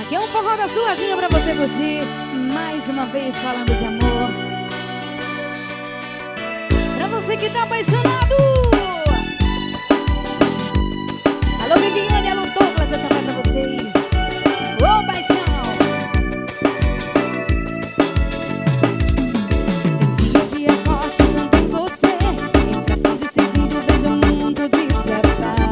Aqui é um forró da Suadinha pra você curtir. Mais uma vez falando de amor. Pra você que tá apaixonado. Alô, Viviane, alô, Douglas, essa vai pra vocês. Ô, paixão. Tem dia que acordo pensando em você. Em fração de segundo vejo o mundo desabar.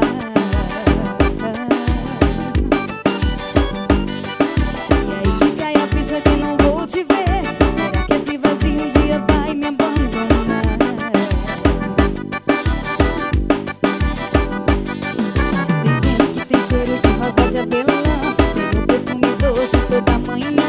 E aí que cai a ficha que não vou te ver. Será que esse vazio um dia vai me abandonar? Tem gente que tem cheiro de rosa de avelã, tem o perfume doce toda manhã.